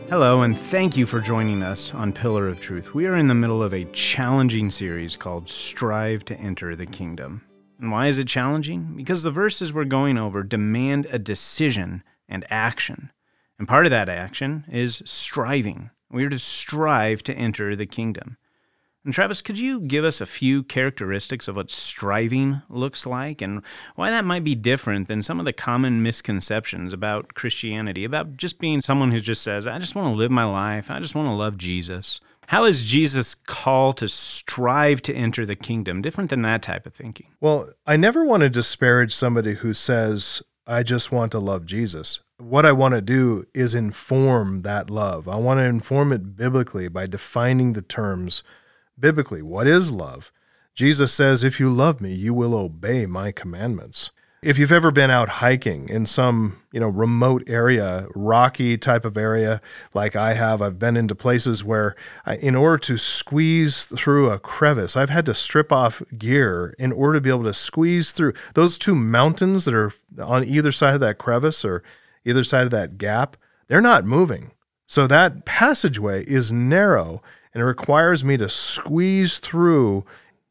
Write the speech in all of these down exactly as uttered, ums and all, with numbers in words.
Hello, and thank you for joining us on Pillar of Truth. We are in the middle of a challenging series called Strive to Enter the Kingdom. And why is it challenging? Because the verses we're going over demand a decision and action. And part of that action is striving. We are to strive to enter the kingdom. And Travis, could you give us a few characteristics of what striving looks like and why that might be different than some of the common misconceptions about Christianity, about just being someone who just says, I just want to live my life, I just want to love Jesus? How is Jesus' call to strive to enter the kingdom different than that type of thinking? Well, I never want to disparage somebody who says, I just want to love Jesus. What I want to do is inform that love. I want to inform it biblically by defining the terms biblically. What is love? Jesus says, if you love me, you will obey my commandments. If you've ever been out hiking in some, you know, remote area, rocky type of area like I have, I've been into places where I, in order to squeeze through a crevice, I've had to strip off gear in order to be able to squeeze through those two mountains that are on either side of that crevice or either side of that gap. They're not moving. So that passageway is narrow and it requires me to squeeze through.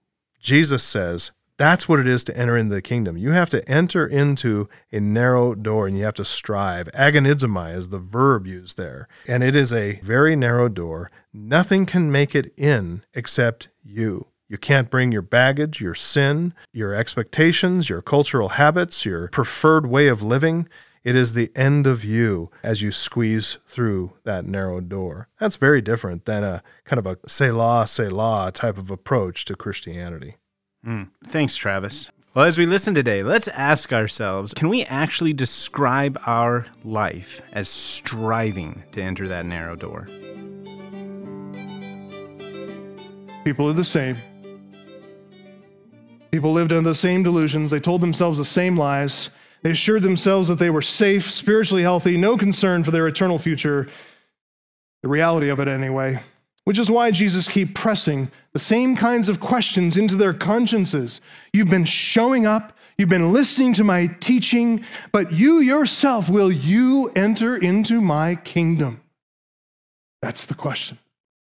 Jesus says, that's what it is to enter into the kingdom. You have to enter into a narrow door and you have to strive. Agonizomai is the verb used there. And it is a very narrow door. Nothing can make it in except you. You can't bring your baggage, your sin, your expectations, your cultural habits, your preferred way of living. It is the end of you as you squeeze through that narrow door. That's very different than a kind of a Selah, Selah type of approach to Christianity. Mm. Thanks, Travis. Well, as we listen today, let's ask ourselves, can we actually describe our life as striving to enter that narrow door? People are the same. People lived under the same delusions. They told themselves the same lies. They assured themselves that they were safe, spiritually healthy, no concern for their eternal future. The reality of it anyway. Which is why Jesus keeps pressing the same kinds of questions into their consciences. You've been showing up, you've been listening to my teaching, but you yourself, will you enter into my kingdom? That's the question.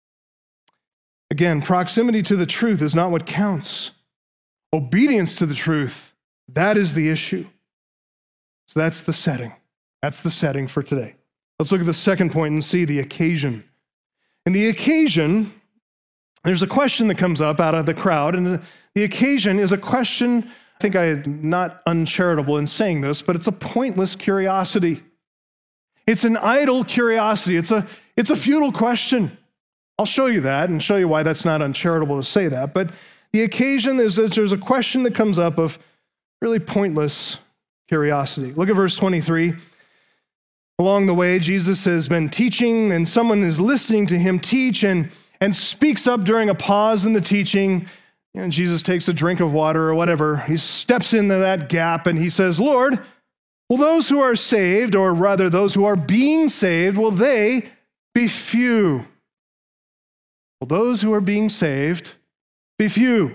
Again, proximity to the truth is not what counts. Obedience to the truth, that is the issue. So that's the setting. That's the setting for today. Let's look at the second point and see the occasion. And the occasion, there's a question that comes up out of the crowd, and the occasion is a question, I think I'm not uncharitable in saying this, but it's a pointless curiosity. It's an idle curiosity. It's a, it's a futile question. I'll show you that and show you why that's not uncharitable to say that. But the occasion is that there's a question that comes up of really pointless curiosity. Look at verse twenty-three. Along the way, Jesus has been teaching, and someone is listening to him teach and, and speaks up during a pause in the teaching. And Jesus takes a drink of water or whatever. He steps into that gap and he says, Lord, will those who are saved, or rather those who are being saved, will they be few? Will those who are being saved be few?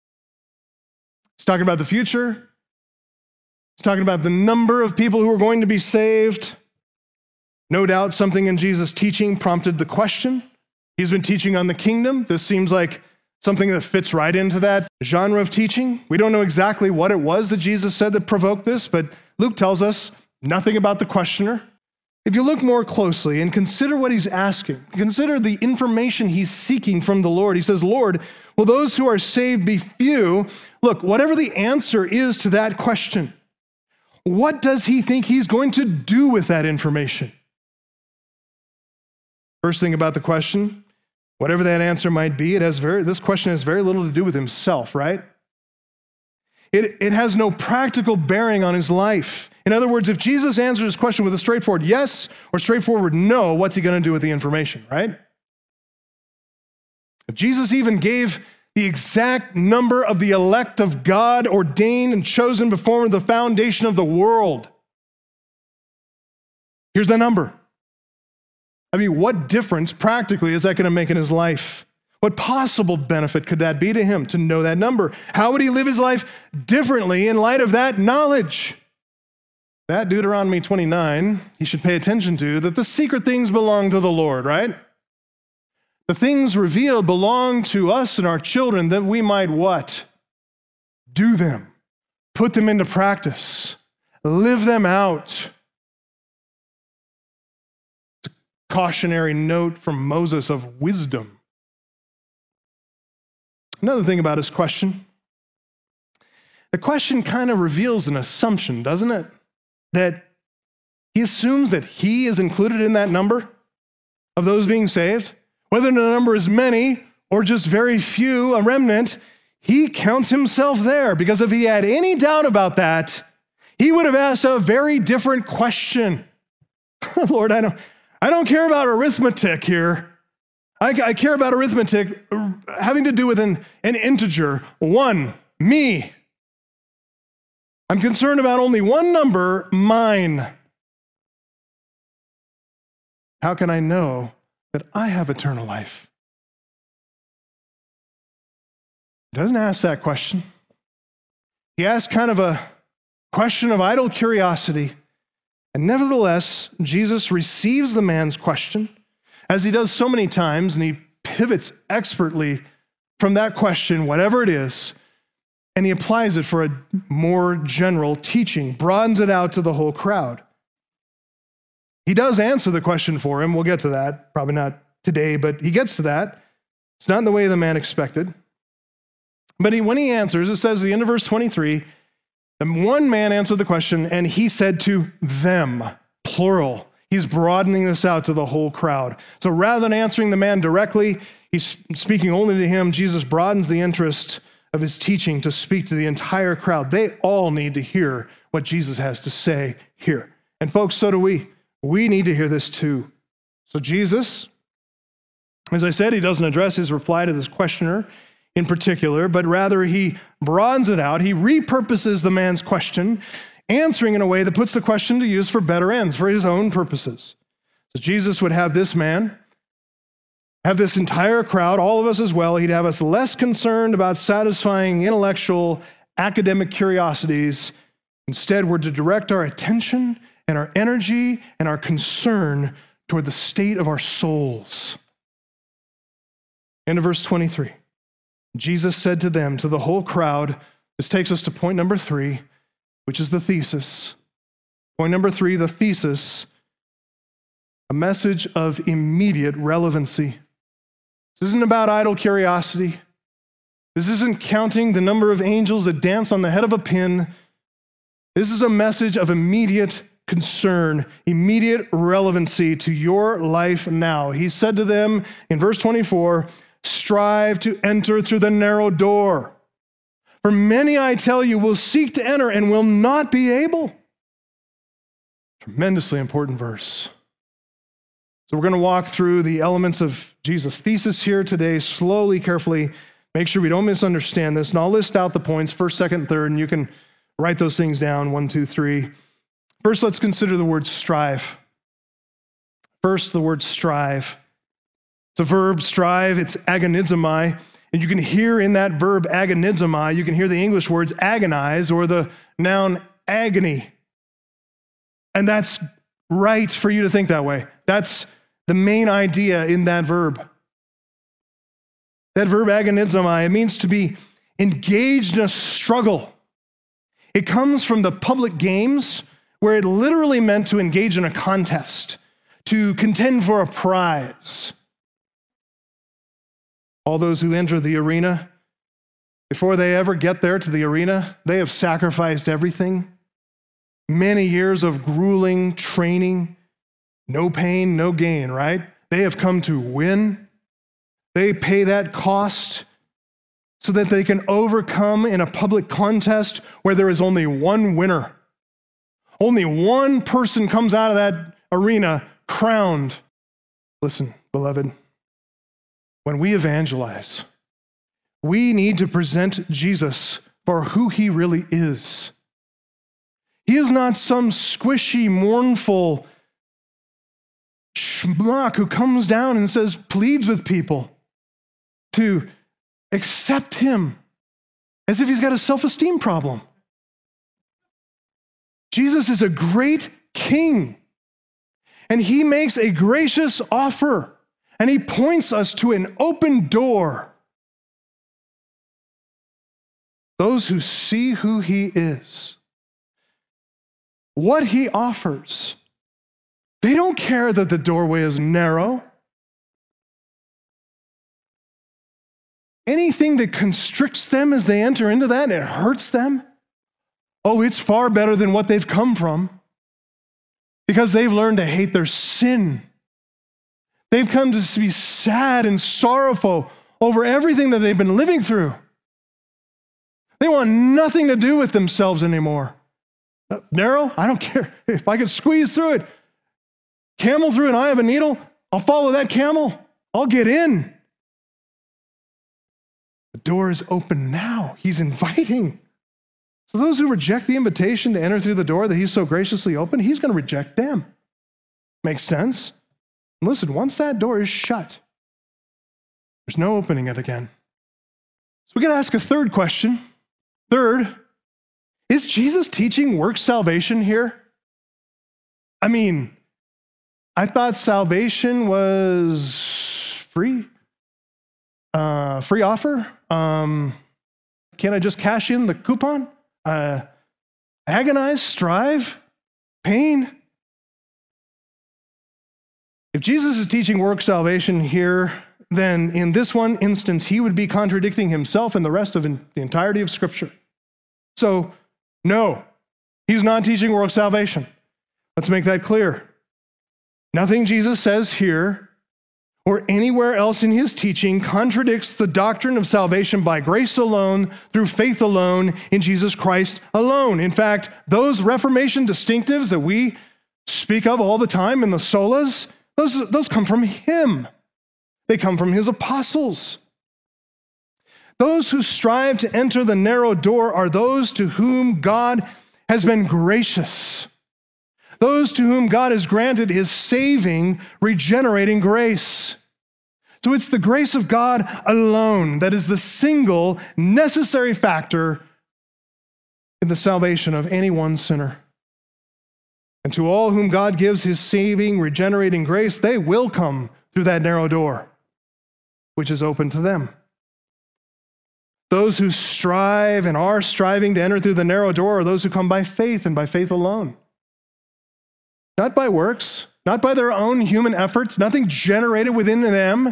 He's talking about the future. He's talking about the number of people who are going to be saved. No doubt something in Jesus' teaching prompted the question. He's been teaching on the kingdom. This seems like something that fits right into that genre of teaching. We don't know exactly what it was that Jesus said that provoked this, but Luke tells us nothing about the questioner. If you look more closely and consider what he's asking, consider the information he's seeking from the Lord. He says, Lord, will those who are saved be few? Look, whatever the answer is to that question, what does he think he's going to do with that information? First thing about the question, whatever that answer might be, it has very, this question has very little to do with himself, right? It, it has no practical bearing on his life. In other words, if Jesus answers his question with a straightforward yes or straightforward no, what's he going to do with the information, right? If Jesus even gave the exact number of the elect of God ordained and chosen before the foundation of the world, here's the number. I mean, what difference practically is that going to make in his life? What possible benefit could that be to him to know that number? How would he live his life differently in light of that knowledge? that Deuteronomy twenty-nine, he should pay attention to, that the secret things belong to the Lord, right? The things revealed belong to us and our children that we might what? Do them, put them into practice, live them out. It's a cautionary note from Moses of wisdom. Another thing about his question. The question kind of reveals an assumption, doesn't it? That he assumes that he is included in that number of those being saved. Whether the number is many or just very few, a remnant, he counts himself there, because if he had any doubt about that, he would have asked a very different question. Lord, I don't, I don't care about arithmetic here. I, I care about arithmetic having to do with an, an integer, one, me. I'm concerned about only one number, mine. How can I know that I have eternal life? He doesn't ask that question. He asks kind of a question of idle curiosity. And nevertheless, Jesus receives the man's question, as he does so many times, and he pivots expertly from that question, whatever it is, and he applies it for a more general teaching, broadens it out to the whole crowd. He does answer the question for him. We'll get to that, probably not today, but he gets to that. It's not in the way the man expected. But he, when he answers, it says at the end of verse twenty-three, and one man answered the question, and he said to them, plural. He's broadening this out to the whole crowd. So rather than answering the man directly, he's speaking only to him. Jesus broadens the interest of his teaching to speak to the entire crowd. They all need to hear what Jesus has to say here. And folks, so do we. We need to hear this too. So Jesus, as I said, he doesn't address his reply to this questioner in particular, but rather he broadens it out. He repurposes the man's question, answering in a way that puts the question to use for better ends, for his own purposes. So Jesus would have this man, have this entire crowd, all of us as well. He'd have us less concerned about satisfying intellectual, academic curiosities. Instead, we're to direct our attention and our energy and our concern toward the state of our souls. End of verse twenty-three. Jesus said to them, to the whole crowd, this takes us to point number three, which is the thesis. Point number three, the thesis, a message of immediate relevancy. This isn't about idle curiosity. This isn't counting the number of angels that dance on the head of a pin. This is a message of immediate concern, immediate relevancy to your life now. He said to them in verse twenty-four, strive to enter through the narrow door. For many, I tell you, will seek to enter and will not be able. Tremendously important verse. So we're going to walk through the elements of Jesus' thesis here today, slowly, carefully. Make sure we don't misunderstand this. And I'll list out the points, first, second, third, and you can write those things down, one, two, three. First, let's consider the word strive. First, the word strive. It's a verb, strive. It's agonizomai. And you can hear in that verb agonizomai, you can hear the English words agonize or the noun agony. And that's right for you to think that way. That's the main idea in that verb. That verb agonizomai, it means to be engaged in a struggle. It comes from the public games where it literally meant to engage in a contest, to contend for a prize. All those who enter the arena, before they ever get there to the arena, they have sacrificed everything. Many years of grueling training, no pain, no gain, right? They have come to win. They pay that cost so that they can overcome in a public contest where there is only one winner. Only one person comes out of that arena crowned. Listen, beloved, when we evangelize, we need to present Jesus for who he really is. He is not some squishy, mournful schmuck who comes down and says, pleads with people to accept him as if he's got a self-esteem problem. Jesus is a great king, and he makes a gracious offer, and he points us to an open door. Those who see who he is, what he offers, they don't care that the doorway is narrow. Anything that constricts them as they enter into that and it hurts them, oh, it's far better than what they've come from, because they've learned to hate their sin. They've come to be sad and sorrowful over everything that they've been living through. They want nothing to do with themselves anymore. Uh, narrow? I don't care. If I could squeeze through it, camel through an eye of a needle, I'll follow that camel. I'll get in. The door is open now. He's inviting. So those who reject the invitation to enter through the door that he's so graciously opened, he's going to reject them. Makes sense? And listen, once that door is shut, there's no opening it again. So we got to ask a third question. Third, is Jesus teaching works salvation here? I mean, I thought salvation was free. Uh, free offer. Um, can I just cash in the coupon? Uh, agonize, strive, pain. If Jesus is teaching work salvation here, then in this one instance, he would be contradicting himself and the rest of the entirety of Scripture. So, no, he's not teaching work salvation. Let's make that clear. Nothing Jesus says here or anywhere else in his teaching contradicts the doctrine of salvation by grace alone, through faith alone, in Jesus Christ alone. In fact, those Reformation distinctives that we speak of all the time in the solas, those, those come from him. They come from his apostles. Those who strive to enter the narrow door are those to whom God has been gracious. Those to whom God has granted his saving, regenerating grace. So it's the grace of God alone that is the single necessary factor in the salvation of any one sinner. And to all whom God gives his saving, regenerating grace, they will come through that narrow door, which is open to them. Those who strive and are striving to enter through the narrow door are those who come by faith and by faith alone. Not by works, not by their own human efforts, nothing generated within them.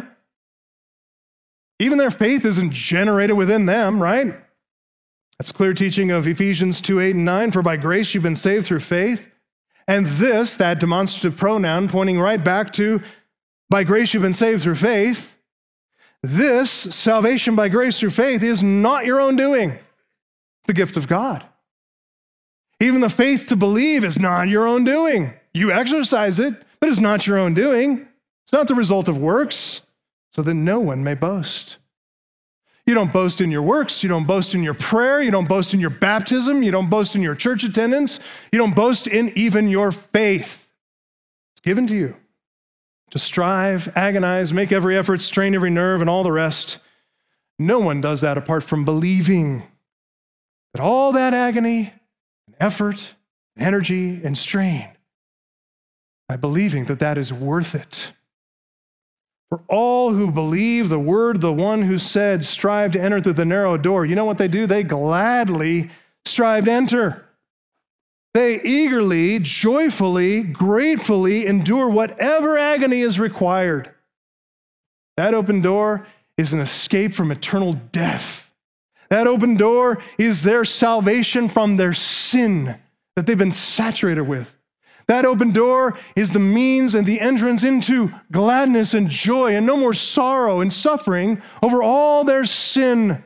Even their faith isn't generated within them, right? That's clear teaching of Ephesians two, eight, and nine. For by grace you've been saved through faith. And this, that demonstrative pronoun, pointing right back to by grace you've been saved through faith. This salvation by grace through faith is not your own doing, the gift of God. Even the faith to believe is not your own doing. You exercise it, but it's not your own doing. It's not the result of works, so that no one may boast. You don't boast in your works. You don't boast in your prayer. You don't boast in your baptism. You don't boast in your church attendance. You don't boast in even your faith. It's given to you to strive, agonize, make every effort, strain every nerve, and all the rest. No one does that apart from believing that all that agony and effort and energy and strain, by believing that that is worth it. For all who believe the word of the one who said, strive to enter through the narrow door, you know what they do? They gladly strive to enter. They eagerly, joyfully, gratefully endure whatever agony is required. That open door is an escape from eternal death. That open door is their salvation from their sin that they've been saturated with. That open door is the means and the entrance into gladness and joy and no more sorrow and suffering over all their sin.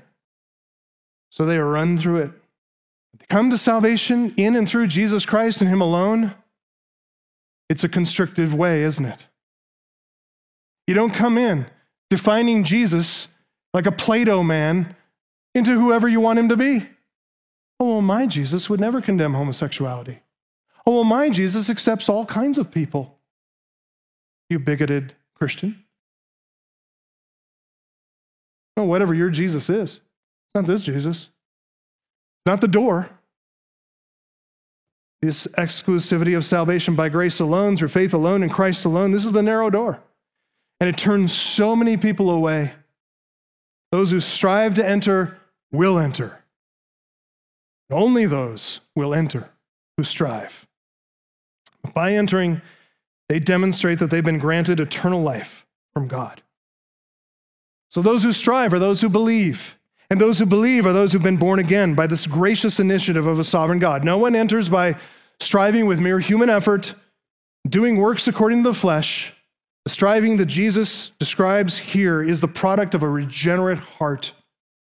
So they run through it. To come to salvation in and through Jesus Christ and him alone, it's a constrictive way, isn't it? You don't come in defining Jesus like a Plato man into whoever you want him to be. Oh, well, my Jesus would never condemn homosexuality. Oh, well, my Jesus accepts all kinds of people. You bigoted Christian. Oh, whatever your Jesus is. It's not this Jesus. It's not the door. this exclusivity of salvation by grace alone, through faith alone, in Christ alone. This is the narrow door. And it turns so many people away. Those who strive to enter will enter. Only those will enter who strive. By entering, they demonstrate that they've been granted eternal life from God. So those who strive are those who believe. And those who believe are those who've been born again by this gracious initiative of a sovereign God. No one enters by striving with mere human effort, doing works according to the flesh. The striving that Jesus describes here is the product of a regenerate heart,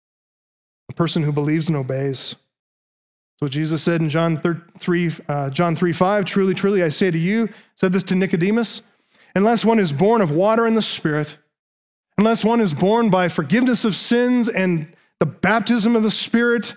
a person who believes and obeys. So Jesus said in John three, uh, John three five, truly, truly, I say to you, said this to Nicodemus, unless one is born of water and the Spirit, unless one is born by forgiveness of sins and the baptism of the Spirit,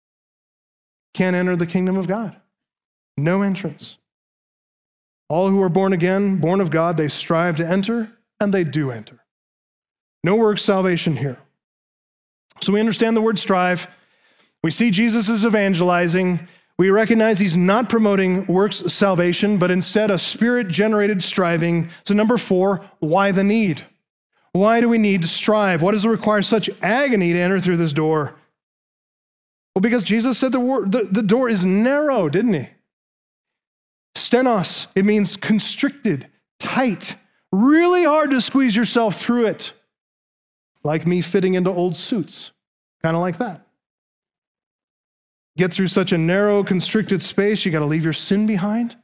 can't enter the kingdom of God. No entrance. All who are born again, born of God, they strive to enter, and they do enter. No works salvation here. So we understand the word strive. We see Jesus is evangelizing. We recognize he's not promoting works salvation, but instead a spirit-generated striving. So number four, why the need? Why do we need to strive? What does it require such agony to enter through this door? Well, because Jesus said the, word, the, the door is narrow, didn't he? Stenos, it means constricted, tight, really hard to squeeze yourself through it. Like me fitting into old suits, kind of like that. Get through such a narrow, constricted space, you got to leave your sin behind.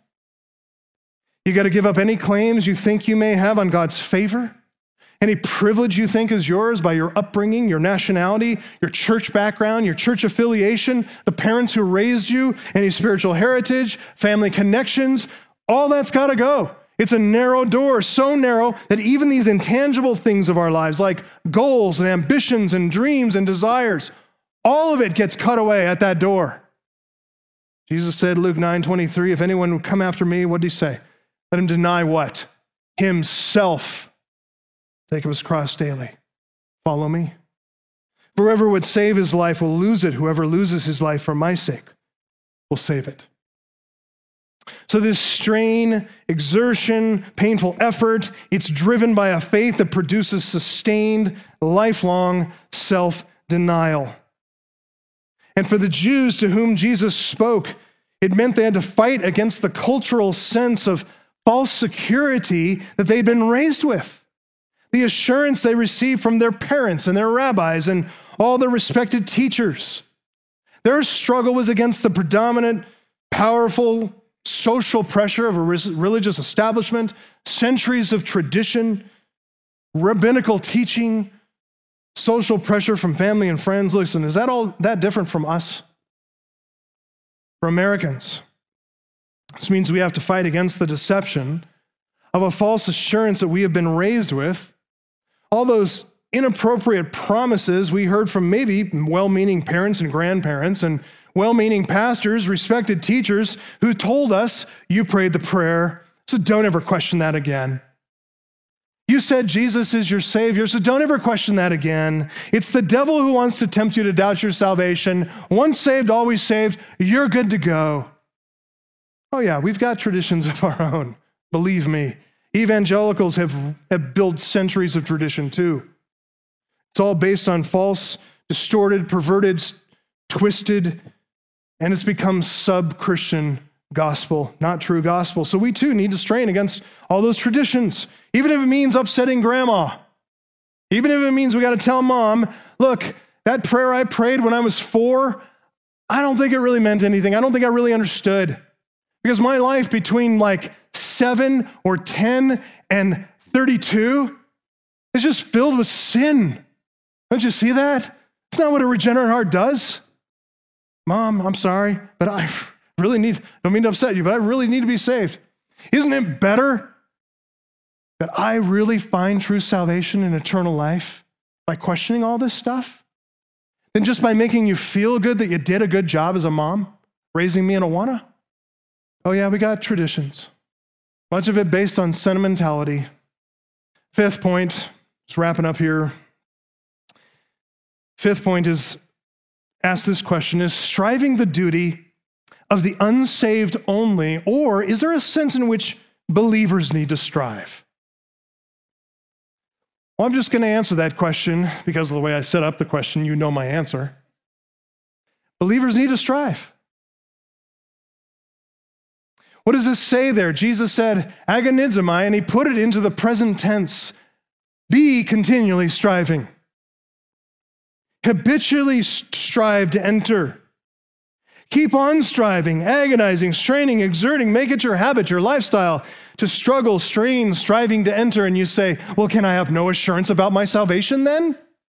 You got to give up any claims you think you may have on God's favor. Any privilege you think is yours by your upbringing, your nationality, your church background, your church affiliation, the parents who raised you, any spiritual heritage, family connections, all that's got to go. It's a narrow door, so narrow that even these intangible things of our lives, like goals and ambitions and dreams and desires, all of it gets cut away at that door. Jesus said, Luke nine twenty-three, if anyone would come after me, what did he say? Let him deny what? Himself. Take up his cross daily. Follow me. Whoever would save his life will lose it. Whoever loses his life for my sake will save it. So this strain, exertion, painful effort, it's driven by a faith that produces sustained, lifelong self-denial. And for the Jews to whom Jesus spoke, it meant they had to fight against the cultural sense of false security that they'd been raised with. The assurance they received from their parents and their rabbis and all their respected teachers. Their struggle was against the predominant, powerful social pressure of a religious establishment, centuries of tradition, rabbinical teaching, social pressure from family and friends. Listen, is that all that different from us? For Americans, this means we have to fight against the deception of a false assurance that we have been raised with. All those inappropriate promises we heard from maybe well-meaning parents and grandparents and well-meaning pastors, respected teachers who told us, you prayed the prayer, so don't ever question that again. You said Jesus is your Savior, so don't ever question that again. It's the devil who wants to tempt you to doubt your salvation. Once saved, always saved. You're good to go. Oh yeah, we've got traditions of our own. Believe me. Evangelicals have, have built centuries of tradition too. It's all based on false, distorted, perverted, twisted, and it's become sub-Christian gospel, not true gospel. So we too need to strain against all those traditions, even if it means upsetting grandma. Even if it means we got to tell mom, look, that prayer I prayed when I was four, I don't think it really meant anything. I don't think I really understood. Because my life between like seven or ten and thirty-two is just filled with sin. Don't you see that? It's not what a regenerate heart does. Mom, I'm sorry, but I really need, don't mean to upset you, but I really need to be saved. Isn't it better that I really find true salvation and eternal life by questioning all this stuff than just by making you feel good that you did a good job as a mom, raising me in Awana? Oh yeah, we got traditions. Much of it based on sentimentality. Fifth point, just wrapping up here. Fifth point is, ask this question, is striving the duty of the unsaved only, or is there a sense in which believers need to strive? Well, I'm just going to answer that question because of the way I set up the question. You know my answer. Believers need to strive. What does this say there? Jesus said, agonizomai, and he put it into the present tense. Be continually striving. Habitually strive to enter. Keep on striving, agonizing, straining, exerting. Make it your habit, your lifestyle, to struggle, strain, striving to enter. And you say, well, can I have no assurance about my salvation then?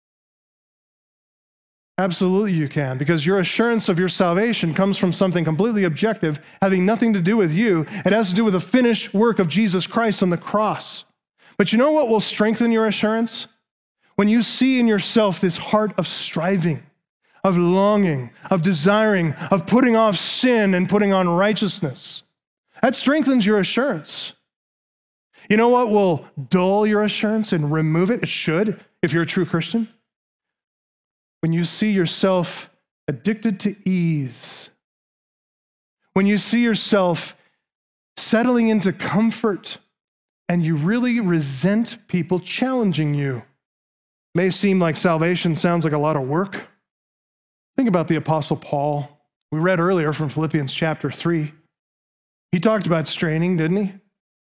Absolutely you can, because your assurance of your salvation comes from something completely objective, having nothing to do with you. It has to do with the finished work of Jesus Christ on the cross. But you know what will strengthen your assurance? When you see in yourself this heart of striving, of longing, of desiring, of putting off sin and putting on righteousness. That strengthens your assurance. You know what will dull your assurance and remove it? It should, if you're a true Christian. When you see yourself addicted to ease. When you see yourself settling into comfort and you really resent people challenging you. May seem like salvation sounds like a lot of work. Think about the Apostle Paul. We read earlier from Philippians chapter three. He talked about straining, didn't he?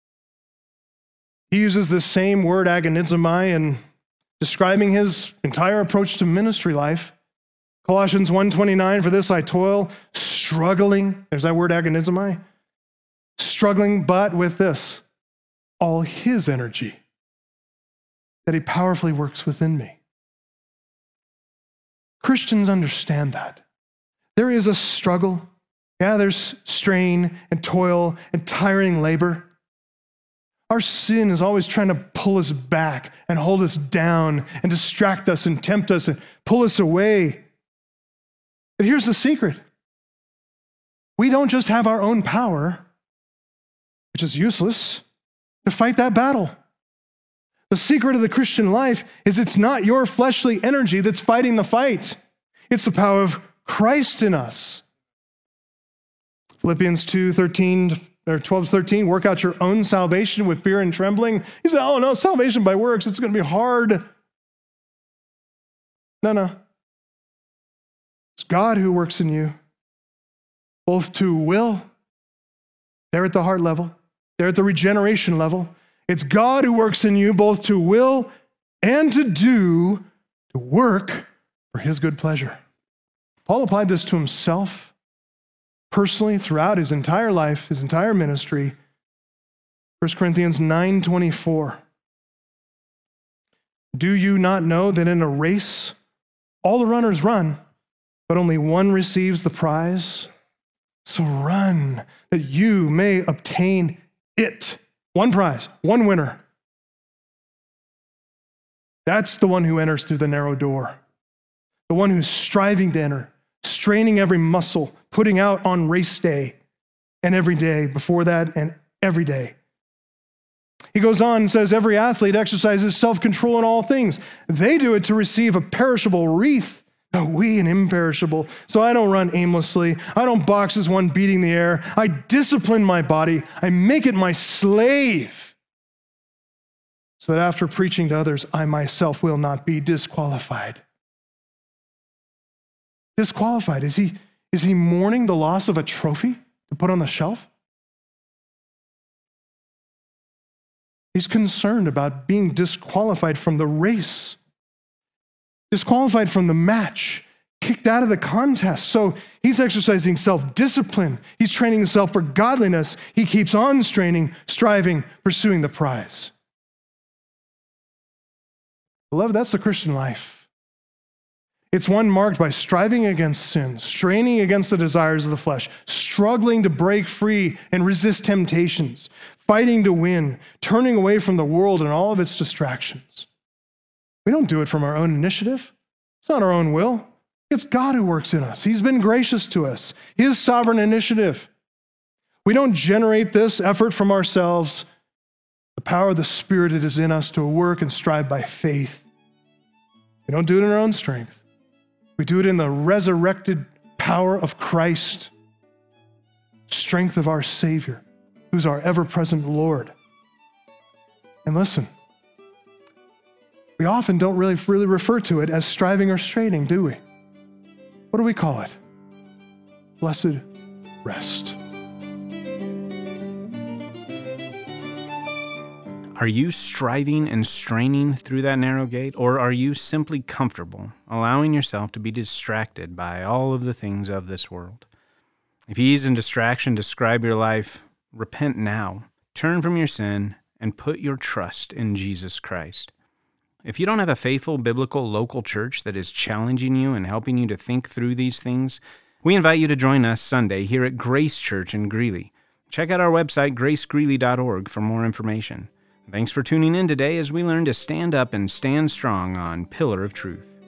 He uses this same word, agonizomai, in describing his entire approach to ministry life. Colossians one twenty-nine, for this I toil, struggling. There's that word, agonizomai. Struggling, but with this, all his energy that he powerfully works within me. Christians understand that. There is a struggle. Yeah, there's strain and toil and tiring labor. Our sin is always trying to pull us back and hold us down and distract us and tempt us and pull us away. But here's the secret. We don't just have our own power, which is useless, to fight that battle. The secret of the Christian life is it's not your fleshly energy that's fighting the fight. It's the power of Christ in us. Philippians two thirteen or twelve thirteen, work out your own salvation with fear and trembling. He said, oh no, salvation by works, it's going to be hard. No, no. It's God who works in you, both to will, they're at the heart level, they're at the regeneration level. It's God who works in you both to will and to do, to work for his good pleasure. Paul applied this to himself personally throughout his entire life, his entire ministry. First Corinthians nine twenty-four. Do you not know that in a race, all the runners run, but only one receives the prize? So run that you may obtain it. One prize, one winner. That's the one who enters through the narrow door. The one who's striving to enter, straining every muscle, putting out on race day and every day before that and every day. He goes on and says, every athlete exercises self-control in all things. They do it to receive a perishable wreath, but we an imperishable. So I don't run aimlessly. I don't box as one beating the air. I discipline my body. I make it my slave, so that after preaching to others, I myself will not be disqualified. Disqualified. Is he, is he mourning the loss of a trophy to put on the shelf? He's concerned about being disqualified from the race, disqualified from the match, kicked out of the contest. So he's exercising self-discipline. He's training himself for godliness. He keeps on straining, striving, pursuing the prize. Beloved, that's the Christian life. It's one marked by striving against sin, straining against the desires of the flesh, struggling to break free and resist temptations, fighting to win, turning away from the world and all of its distractions. We don't do it from our own initiative. It's not our own will. It's God who works in us. He's been gracious to us. His sovereign initiative. We don't generate this effort from ourselves. The power of the Spirit that is in us to work and strive by faith. We don't do it in our own strength. We do it in the resurrected power of Christ. strength of our Savior, who's our ever-present Lord. And listen, we often don't really, really refer to it as striving or straining, do we? What do we call it? Blessed rest. Are you striving and straining through that narrow gate, or are you simply comfortable, allowing yourself to be distracted by all of the things of this world? If ease and distraction describe your life, repent now, turn from your sin, and put your trust in Jesus Christ. If you don't have a faithful biblical local church that is challenging you and helping you to think through these things, we invite you to join us Sunday here at Grace Church in Greeley. Check out our website, grace greeley dot org, for more information. Thanks for tuning in today as we learn to stand up and stand strong on Pillar of Truth.